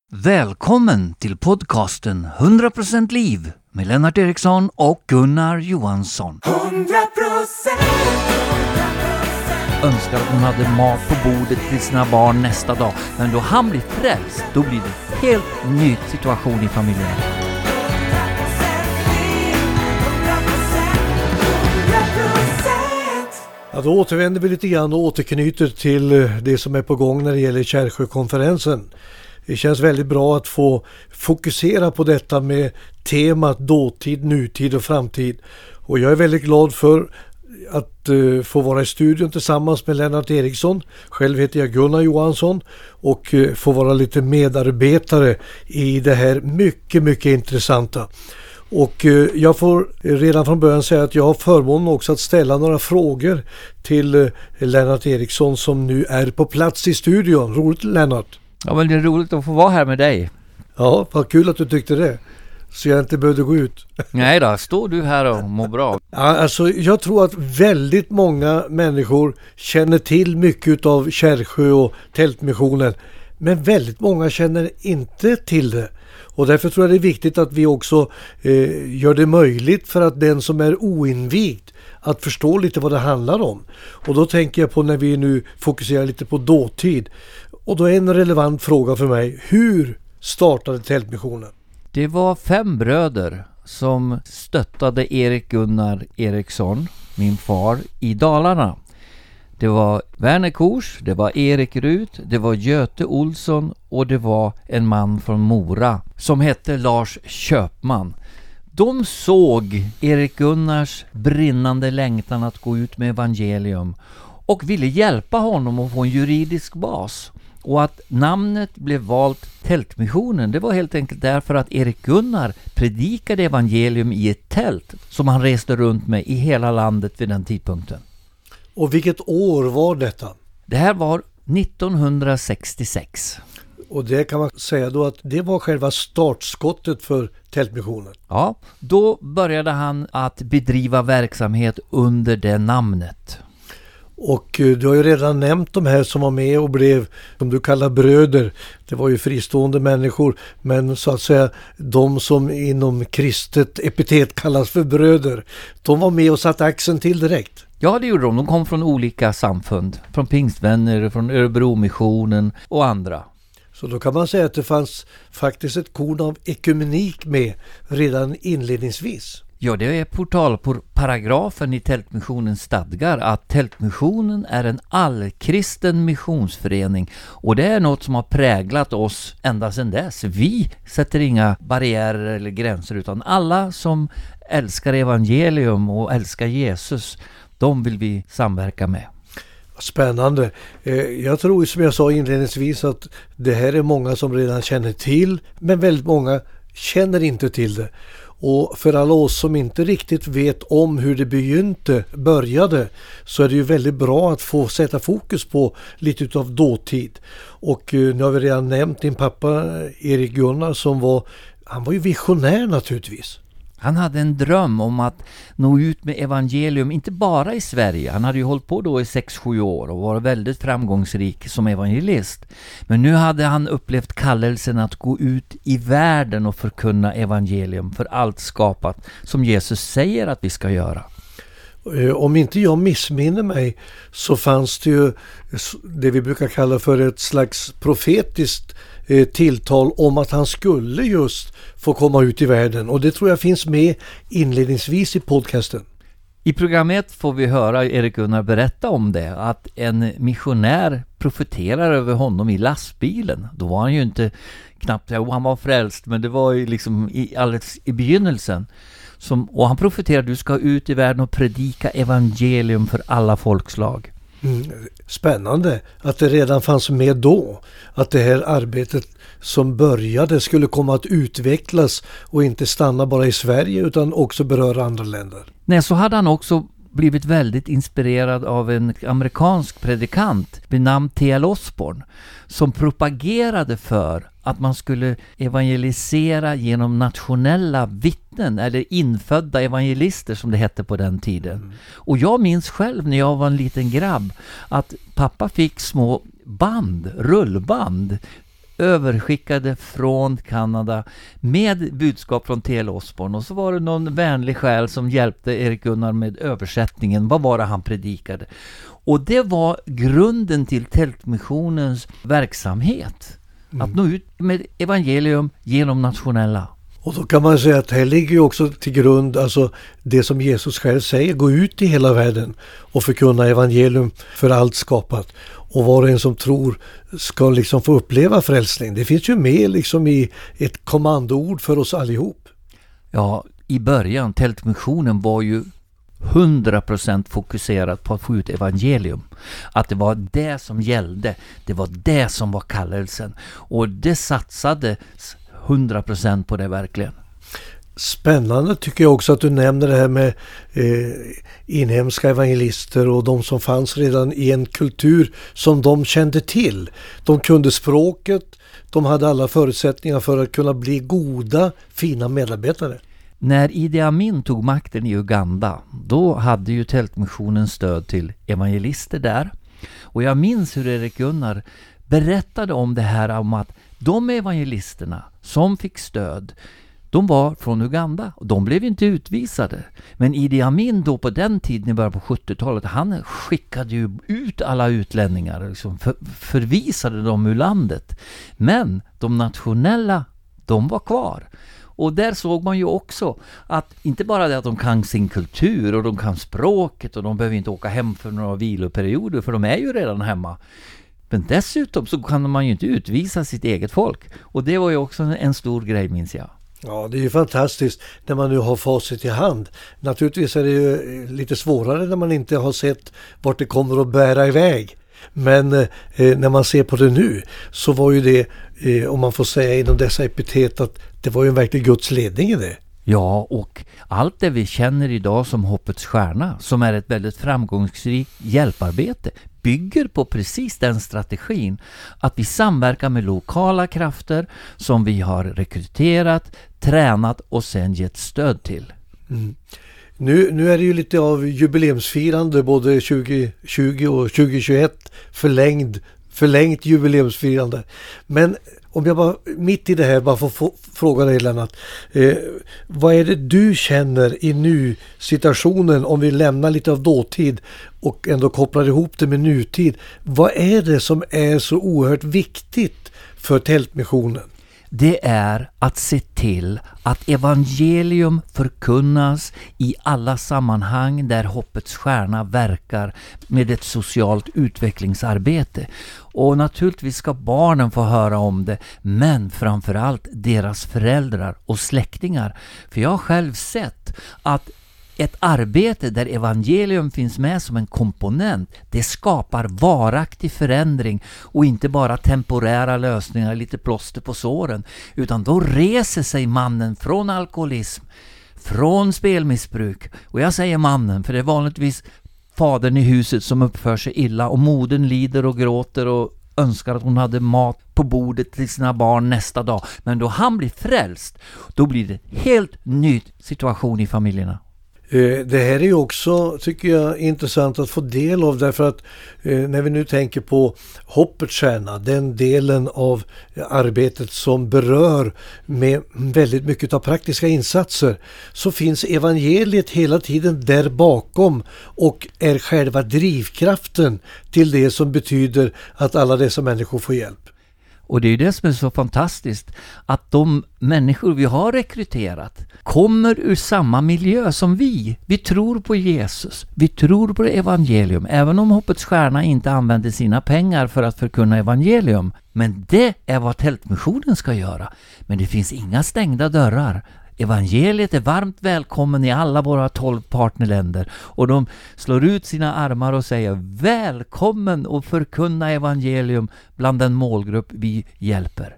Välkommen till podcasten 100% liv med Lennart Eriksson och Gunnar Johansson. 100%. Önskar att hon hade mat på bordet till sina barn nästa dag. Men då han blir frälst, då blir det helt ny situation i familjen. Ja, då återvänder vi lite grann och återknyter till det som är på gång när det gäller Kärrsjökonferensen. Det känns väldigt bra att få fokusera på detta med temat dåtid, nutid och framtid. Och jag är väldigt glad för att få vara i studion tillsammans med Lennart Eriksson. Själv heter jag Gunnar Johansson och få vara lite medarbetare i det här mycket intressanta. Och jag får redan från början säga att jag har förmånen också att ställa några frågor till Lennart Eriksson som nu är på plats i studion. Roligt, Lennart. Ja, men det är roligt att få vara här med dig. Ja, vad kul att du tyckte det. Så jag inte behövde gå ut. Nej då, står du här och mår bra? Ja, alltså jag tror att väldigt många människor känner till mycket av Kärrsjö och Tältmissionen. Men väldigt många känner inte till det. Och därför tror jag det är viktigt att vi också gör det möjligt för att den som är oinvigd att förstå lite vad det handlar om. Och då tänker jag på när vi nu fokuserar lite på dåtid. Och då är en relevant fråga för mig. Hur startade Tältmissionen? Det var 5 bröder som stöttade Erik Gunnar Eriksson, min far, i Dalarna. Det var Werner Kors, det var Erik Rut, det var Göte Olsson och det var en man från Mora som hette Lars Köpman. De såg Erik Gunnars brinnande längtan att gå ut med evangelium och ville hjälpa honom att få en juridisk bas. Och att namnet blev valt Tältmissionen, det var helt enkelt därför att Erik Gunnar predikade evangelium i ett tält som han reste runt med i hela landet vid den tidpunkten. Och vilket år var detta? Det här var 1966. Och det kan man säga då att det var själva startskottet för Tältmissionen. Ja, då började han att bedriva verksamhet under det namnet. Och du har ju redan nämnt de här som var med och blev, som du kallar bröder. Det var ju fristående människor, men så att säga de som inom kristet epitet kallas för bröder. De var med och satte axeln till direkt. Ja, det gjorde de. De kom från olika samfund. Från Pingstvänner, från Örebromissionen och andra. Så då kan man säga att det fanns faktiskt ett korn av ekumenik med redan inledningsvis. Ja, det är portalparagrafen i Tältmissionens stadgar att Tältmissionen är en allkristen missionsförening och det är något som har präglat oss ända sedan dess. Vi sätter inga barriärer eller gränser utan alla som älskar evangelium och älskar Jesus, de vill vi samverka med. Spännande. Jag tror som jag sa inledningsvis att det här är många som redan känner till, men väldigt många känner inte till det. Och för alla oss som inte riktigt vet om hur det började så är det ju väldigt bra att få sätta fokus på lite utav dåtid. Och nu har vi redan nämnt din pappa Erik Gunnar han var ju visionär naturligtvis. Han hade en dröm om att nå ut med evangelium, inte bara i Sverige. Han hade ju hållit på då i 6-7 år och var väldigt framgångsrik som evangelist. Men nu hade han upplevt kallelsen att gå ut i världen och förkunna evangelium för allt skapat som Jesus säger att vi ska göra. Om inte jag missminner mig så fanns det ju det vi brukar kalla för ett slags profetiskt tilltal om att han skulle just få komma ut i världen. Och det tror jag finns med inledningsvis i podcasten. I programmet får vi höra Erik Gunnar berätta om det. Att en missionär profeterar över honom i lastbilen. Då var han ju inte knappt, han var frälst, men det var ju liksom alldeles i begynnelsen. Och han profeterar att du ska ut i världen och predika evangelium för alla folkslag. Spännande att det redan fanns med då. Att det här arbetet som började skulle komma att utvecklas och inte stanna bara i Sverige utan också beröra andra länder. Nej, så hade han också blivit väldigt inspirerad av en amerikansk predikant vid namn T.L. Osborne som propagerade för att man skulle evangelisera genom nationella vittnen eller infödda evangelister som det hette på den tiden. Och jag minns själv när jag var en liten grabb att pappa fick små rullband överskickade från Kanada med budskap från T.L. Osborne, och så var det någon vänlig själ som hjälpte Erik Gunnar med översättningen. Vad var det han predikade? Och det var grunden till Tältmissionens verksamhet. Att nå ut med evangelium genom nationella. Och då kan man säga att här ligger ju också till grund alltså det som Jesus själv säger, gå ut i hela världen och förkunna evangelium för allt skapat. Och var och en som tror ska liksom få uppleva frälsning. Det finns ju med liksom i ett kommandoord för oss allihop. Ja, i början, Tältmissionen var ju 100% fokuserat på att få ut evangelium. Att det var det som gällde. Det var det som var kallelsen. Och det satsade 100% på det verkligen. Spännande tycker jag också att du nämner det här med inhemska evangelister och de som fanns redan i en kultur som de kände till. De kunde språket, de hade alla förutsättningar för att kunna bli goda, fina medarbetare. När Idi Amin tog makten i Uganda, då hade ju Tältmissionen stöd till evangelister där. Och jag minns hur Erik Gunnar berättade om det här, om att de evangelisterna som fick stöd, de var från Uganda och de blev inte utvisade. Men Idi Amin då på den tiden i början på 70-talet, han skickade ju ut alla utlänningar, liksom förvisade dem ur landet. Men de nationella, de var kvar. Och där såg man ju också att inte bara det att de kan sin kultur och de kan språket och de behöver inte åka hem för några viloperioder, för de är ju redan hemma. Men dessutom så kan man ju inte utvisa sitt eget folk. Och det var ju också en stor grej, minns jag. Ja, det är ju fantastiskt när man nu har facit i hand. Naturligtvis är det ju lite svårare när man inte har sett vart det kommer att bära iväg. Men när man ser på det nu så var ju det, om man får säga inom dessa epitet, att det var ju en verklig Guds ledning i det. Ja, och allt det vi känner idag som Hoppets stjärna, som är ett väldigt framgångsrikt hjälparbete, bygger på precis den strategin att vi samverkar med lokala krafter som vi har rekryterat, tränat och sen gett stöd till. Mm. Nu är det ju lite av jubileumsfirande, både 2020 och 2021, förlängt jubileumsfirande. Men om jag bara mitt i det här bara får fråga dig, Lennart, vad är det du känner i nu-situationen, om vi lämnar lite av dåtid och ändå kopplar ihop det med nutid? Vad är det som är så oerhört viktigt för Tältmissionen? Det är att se till att evangelium förkunnas i alla sammanhang där Hoppets stjärna verkar med ett socialt utvecklingsarbete. Och naturligtvis ska barnen få höra om det, men framförallt deras föräldrar och släktingar. För jag har själv sett att ett arbete där evangelium finns med som en komponent, det skapar varaktig förändring och inte bara temporära lösningar, lite plåster på såren, utan då reser sig mannen från alkoholism, från spelmissbruk. Och jag säger mannen, för det är vanligtvis fadern i huset som uppför sig illa, och modern lider och gråter och önskar att hon hade mat på bordet till sina barn nästa dag. Men då han blir frälst, då blir det helt ny situation i familjerna. Det här är ju också, tycker jag, intressant att få del av, därför att när vi nu tänker på Hoppets stjärna, den delen av arbetet som berör med väldigt mycket av praktiska insatser, så finns evangeliet hela tiden där bakom och är själva drivkraften till det som betyder att alla dessa människor får hjälp. Och det är det som är så fantastiskt, att de människor vi har rekryterat kommer ur samma miljö som vi. Vi tror på Jesus, vi tror på evangelium, även om Hoppets stjärna inte använder sina pengar för att förkunna evangelium. Men det är vad Tältmissionen ska göra. Men det finns inga stängda dörrar. Evangeliet är varmt välkommen i alla våra 12 partnerländer, och de slår ut sina armar och säger välkommen och förkunna evangelium bland den målgrupp vi hjälper.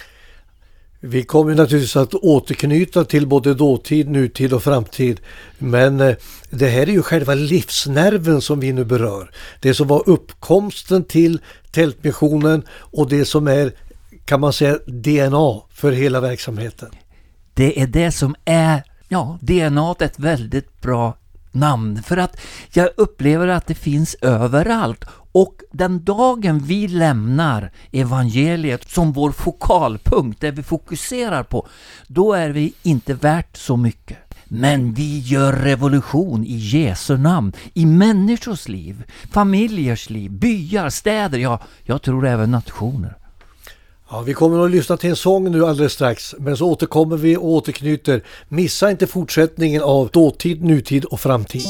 Vi kommer naturligtvis att återknyta till både dåtid, nutid och framtid, men det här är ju själva livsnerven som vi nu berör. Det som var uppkomsten till Tältmissionen och det som är, kan man säga, DNA för hela verksamheten. Det är det som är, DNA är ett väldigt bra namn, för att jag upplever att det finns överallt Och den dagen vi lämnar evangeliet som vår fokalpunkt, där vi fokuserar på, då är vi inte värt så mycket. Men vi gör revolution i Jesu namn, i människors liv, familjers liv, byar, städer, ja, jag tror även nationer. Ja, vi kommer att lyssna till en sång nu alldeles strax, men så återkommer vi och återknyter. Missa inte fortsättningen av dåtid, nutid och framtid.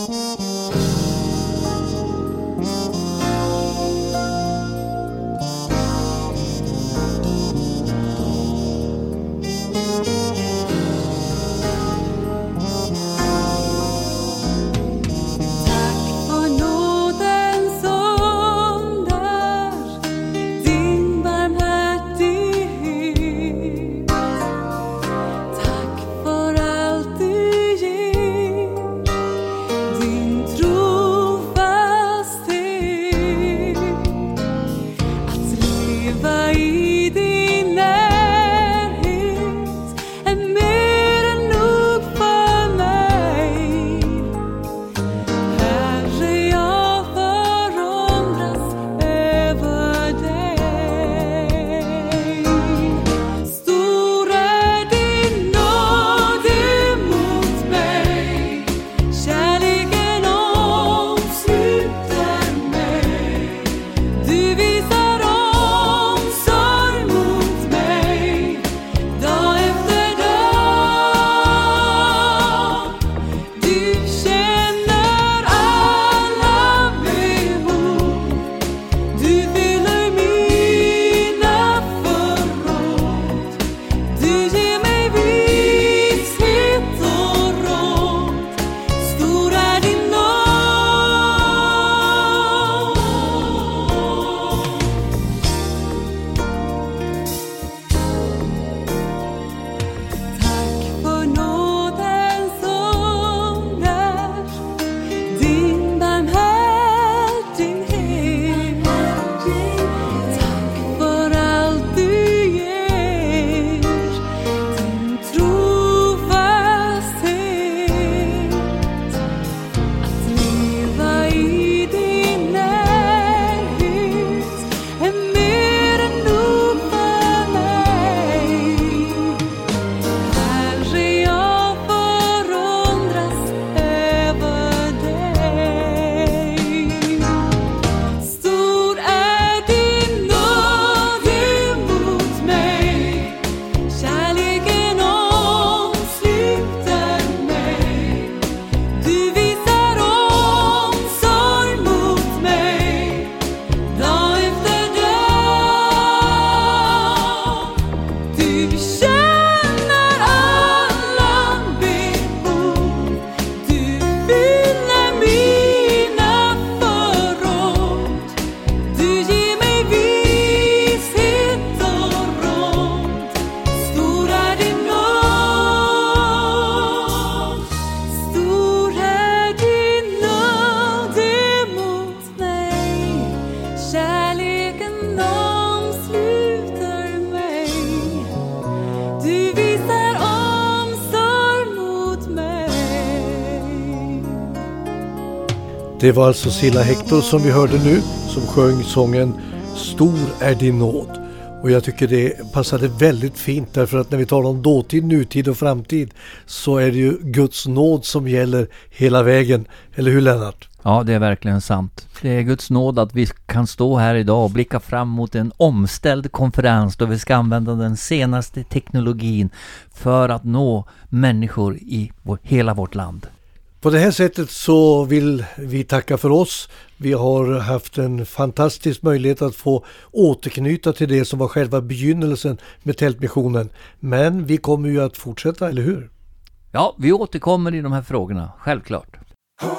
Det var alltså Silla Hector som vi hörde nu, som sjöng sången Stor är din nåd. Och jag tycker det passade väldigt fint, därför att när vi talar om dåtid, nutid och framtid så är det ju Guds nåd som gäller hela vägen. Eller hur, Lennart? Ja, det är verkligen sant. Det är Guds nåd att vi kan stå här idag och blicka fram mot en omställd konferens då vi ska använda den senaste teknologin för att nå människor i hela vårt land. På det här sättet så vill vi tacka för oss. Vi har haft en fantastisk möjlighet att få återknyta till det som var själva begynnelsen med Tältmissionen. Men vi kommer ju att fortsätta, eller hur? Ja, vi återkommer i de här frågorna, självklart. 100%.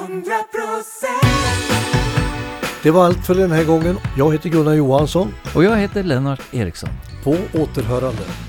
Det var allt för den här gången. Jag heter Gunnar Johansson. Och jag heter Lennart Eriksson. På återhörande.